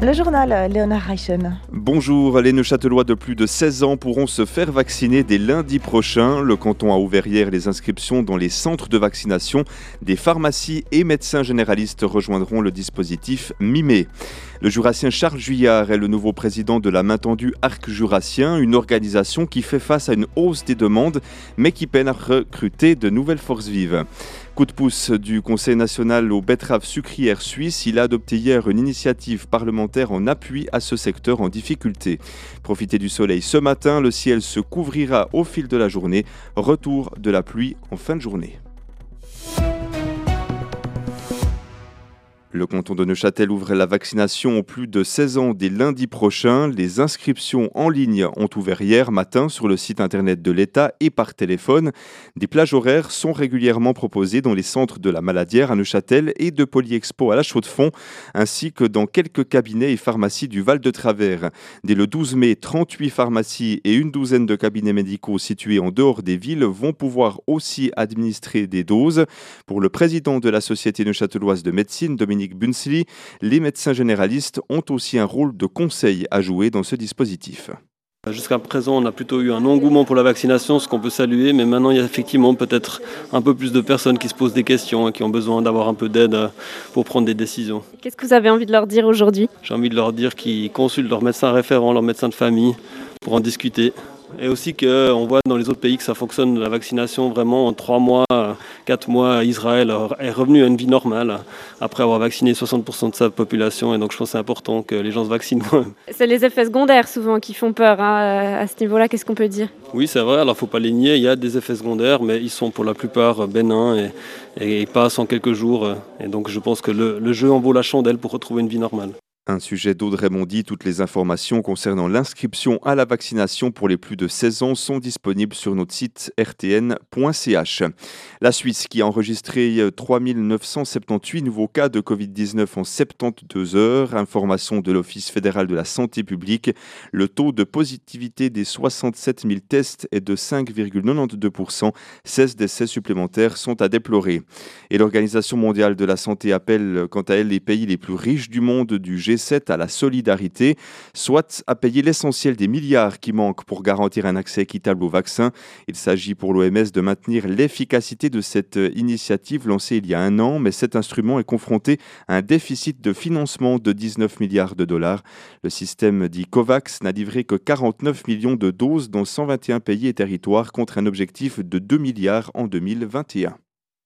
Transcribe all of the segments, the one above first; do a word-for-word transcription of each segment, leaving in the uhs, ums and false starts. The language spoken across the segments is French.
Le journal, Léonard Reichen. Bonjour, les Neuchâtelois de plus de seize ans pourront se faire vacciner dès lundi prochain. Le canton a ouvert hier les inscriptions dans les centres de vaccination. Des pharmacies et médecins généralistes rejoindront le dispositif mi-mai. Le Jurassien Charles Juillard est le nouveau président de la main tendue Arc Jurassien, une organisation qui fait face à une hausse des demandes, mais qui peine à recruter de nouvelles forces vives. Coup de pouce du Conseil national aux betteraves sucrières suisses, il a adopté hier une initiative parlementaire en appui à ce secteur en difficulté. Profitez du soleil ce matin, le ciel se couvrira au fil de la journée. Retour de la pluie en fin de journée. Le canton de Neuchâtel ouvre la vaccination aux plus de seize ans dès lundi prochain. Les inscriptions en ligne ont ouvert hier matin sur le site internet de l'État et par téléphone. Des plages horaires sont régulièrement proposées dans les centres de la Maladière à Neuchâtel et de Polyexpo à la Chaux-de-Fonds, ainsi que dans quelques cabinets et pharmacies du Val-de-Travers. Dès le douze mai, trente-huit pharmacies et une douzaine de cabinets médicaux situés en dehors des villes vont pouvoir aussi administrer des doses. Pour le président de la Société neuchâteloise de médecine, Dominique Bunzli, les médecins généralistes ont aussi un rôle de conseil à jouer dans ce dispositif. Jusqu'à présent, on a plutôt eu un engouement pour la vaccination, ce qu'on peut saluer, mais maintenant il y a effectivement peut-être un peu plus de personnes qui se posent des questions et qui ont besoin d'avoir un peu d'aide pour prendre des décisions. Qu'est-ce que vous avez envie de leur dire aujourd'hui ? J'ai envie de leur dire qu'ils consultent leur médecin référent, leur médecin de famille pour en discuter. Et aussi qu'on voit dans les autres pays que ça fonctionne, la vaccination vraiment en trois mois, quatre mois, Israël est revenu à une vie normale après avoir vacciné soixante pour cent de sa population. Et donc je pense que c'est important que les gens se vaccinent quand même. C'est les effets secondaires souvent qui font peur hein. À ce niveau-là, qu'est-ce qu'on peut dire ? Oui, c'est vrai, alors il ne faut pas les nier, il y a des effets secondaires, mais ils sont pour la plupart bénins et, et passent en quelques jours. Et donc je pense que le, le jeu en vaut la chandelle pour retrouver une vie normale. Un sujet d'Audrey Mondy. Toutes les informations concernant l'inscription à la vaccination pour les plus de seize ans sont disponibles sur notre site r t n point c h. La Suisse qui a enregistré trois mille neuf cent soixante-dix-huit nouveaux cas de covid dix-neuf en soixante-douze heures. Information de l'Office fédéral de la santé publique. Le taux de positivité des soixante-sept mille tests est de cinq virgule quatre-vingt-douze pour cent. seize décès supplémentaires sont à déplorer. Et l'Organisation mondiale de la santé appelle quant à elle les pays les plus riches du monde du G sept à la solidarité, soit à payer l'essentiel des milliards qui manquent pour garantir un accès équitable au vaccin. Il s'agit pour l'O M S de maintenir l'efficacité de cette initiative lancée il y a un an, mais cet instrument est confronté à un déficit de financement de dix-neuf milliards de dollars. Le système dit COVAX n'a livré que quarante-neuf millions de doses dans cent vingt et un pays et territoires contre un objectif de deux milliards en deux mille vingt et un.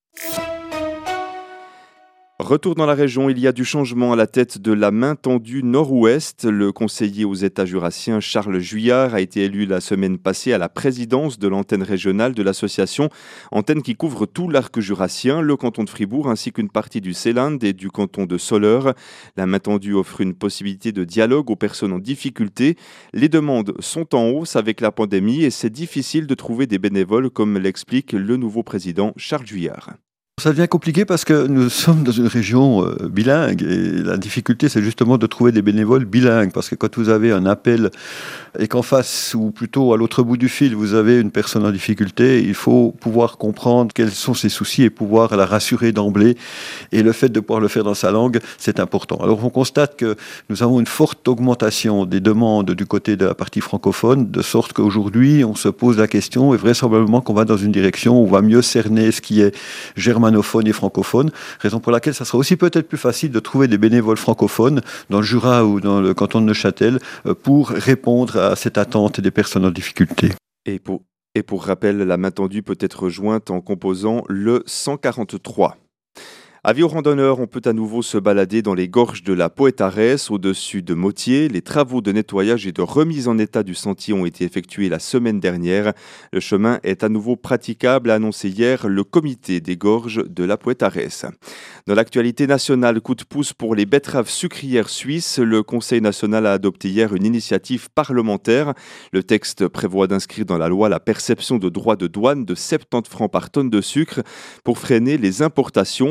Retour dans la région, il y a du changement à la tête de la main tendue Nord-Ouest. Le conseiller aux États jurassiens Charles Juillard a été élu la semaine passée à la présidence de l'antenne régionale de l'association, antenne qui couvre tout l'arc jurassien, le canton de Fribourg ainsi qu'une partie du Seeland et du canton de Soleure. La main tendue offre une possibilité de dialogue aux personnes en difficulté. Les demandes sont en hausse avec la pandémie et c'est difficile de trouver des bénévoles comme l'explique le nouveau président Charles Juillard. Ça devient compliqué parce que nous sommes dans une région euh, bilingue et la difficulté c'est justement de trouver des bénévoles bilingues parce que quand vous avez un appel et qu'en face ou plutôt à l'autre bout du fil vous avez une personne en difficulté, il faut pouvoir comprendre quels sont ses soucis et pouvoir la rassurer d'emblée et le fait de pouvoir le faire dans sa langue c'est important. Alors on constate que nous avons une forte augmentation des demandes du côté de la partie francophone de sorte qu'aujourd'hui on se pose la question et vraisemblablement qu'on va dans une direction où on va mieux cerner ce qui est germanophone et francophone, raison pour laquelle ça sera aussi peut-être plus facile de trouver des bénévoles francophones dans le Jura ou dans le canton de Neuchâtel pour répondre à cette attente des personnes en difficulté. Et pour, et pour rappel, la main tendue peut être rejointe en composant le cent quarante-trois. Avis aux randonneurs, on peut à nouveau se balader dans les gorges de la Poëtarès, au-dessus de Motier. Les travaux de nettoyage et de remise en état du sentier ont été effectués la semaine dernière. Le chemin est à nouveau praticable, a annoncé hier le comité des gorges de la Poëtarès. Dans l'actualité nationale, coup de pouce pour les betteraves sucrières suisses. Le Conseil national a adopté hier une initiative parlementaire. Le texte prévoit d'inscrire dans la loi la perception de droits de douane de soixante-dix francs par tonne de sucre pour freiner les importations. Il garantit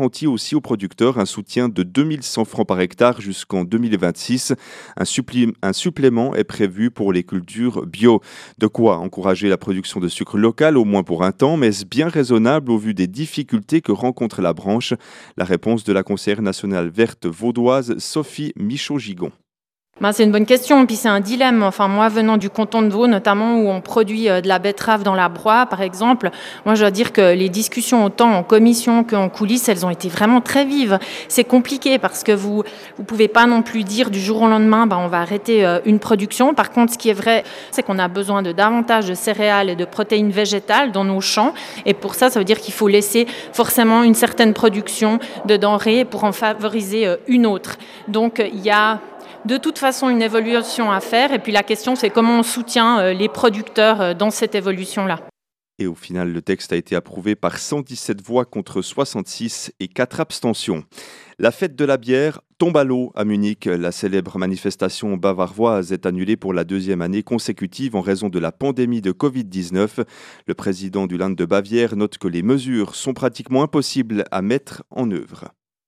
garantit aussi aux producteurs un soutien de deux mille cent francs par hectare jusqu'en deux mille vingt-six. Un, supplé- un supplément est prévu pour les cultures bio. De quoi encourager la production de sucre local, au moins pour un temps, mais est-ce bien raisonnable au vu des difficultés que rencontre la branche? La réponse de la conseillère nationale verte vaudoise Sophie Michaud-Gigon. Ben, c'est une bonne question, puis c'est un dilemme. Enfin, moi, venant du canton de Vaud, notamment où on produit euh, de la betterave dans la broie, par exemple, moi, je dois dire que les discussions, autant en commission qu'en coulisses, elles ont été vraiment très vives. C'est compliqué parce que vous vous pouvez pas non plus dire du jour au lendemain, ben, on va arrêter euh, une production. Par contre, ce qui est vrai, c'est qu'on a besoin de davantage de céréales et de protéines végétales dans nos champs. Et pour ça, ça veut dire qu'il faut laisser forcément une certaine production de denrées pour en favoriser euh, une autre. Donc, il y a de toute façon une évolution à faire. Et puis la question, c'est comment on soutient les producteurs dans cette évolution-là. Et au final, le texte a été approuvé par cent dix-sept voix contre soixante-six et quatre abstentions. La fête de la bière tombe à l'eau à Munich. La célèbre manifestation bavaroise est annulée pour la deuxième année consécutive en raison de la pandémie de covid dix-neuf. Le président du Land de Bavière note que les mesures sont pratiquement impossibles à mettre en œuvre.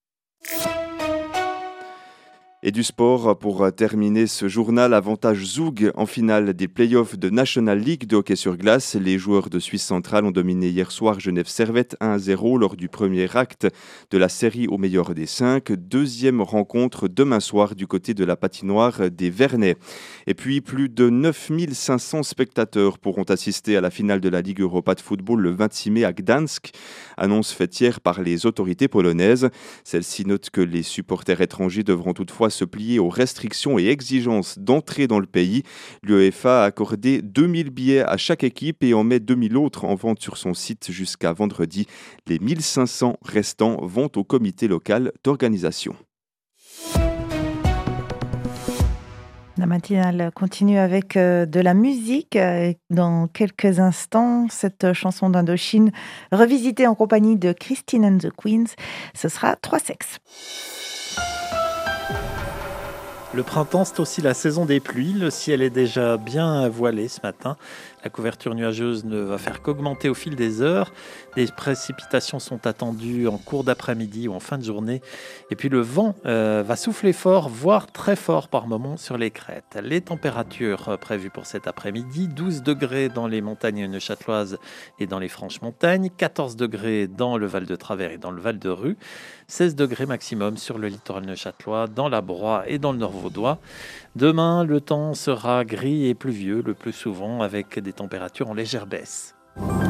Et du sport, pour terminer ce journal, avantage Zug en finale des playoffs de National League de hockey sur glace. Les joueurs de Suisse centrale ont dominé hier soir Genève Servette un à zéro lors du premier acte de la série au meilleur des cinq. Deuxième rencontre demain soir du côté de la patinoire des Vernets. Et puis plus de neuf mille cinq cents spectateurs pourront assister à la finale de la Ligue Europa de football le vingt-six mai à Gdansk. Annonce faite hier par les autorités polonaises. Celle-ci note que les supporters étrangers devront toutefois se plier aux restrictions et exigences d'entrée dans le pays. L'UEFA a accordé deux mille billets à chaque équipe et en met deux mille autres en vente sur son site jusqu'à vendredi. Les mille cinq cents restants vont au comité local d'organisation. La matinale continue avec euh, de la musique. Euh, Dans quelques instants, cette chanson d'Indochine revisitée en compagnie de Christine and the Queens. Ce sera Trois sexes. Le printemps, c'est aussi la saison des pluies. Le ciel est déjà bien voilé ce matin. La couverture nuageuse ne va faire qu'augmenter au fil des heures. Des précipitations sont attendues en cours d'après-midi ou en fin de journée. Et puis le vent euh, va souffler fort, voire très fort par moments sur les crêtes. Les températures prévues pour cet après-midi, douze degrés dans les montagnes neuchâteloises et dans les Franches-Montagnes, quatorze degrés dans le Val de Travers et dans le Val de Rue, seize degrés maximum sur le littoral neuchâtelois, dans la Broye et dans le Nord vaudois. Demain, le temps sera gris et pluvieux le plus souvent avec des températures en légère baisse.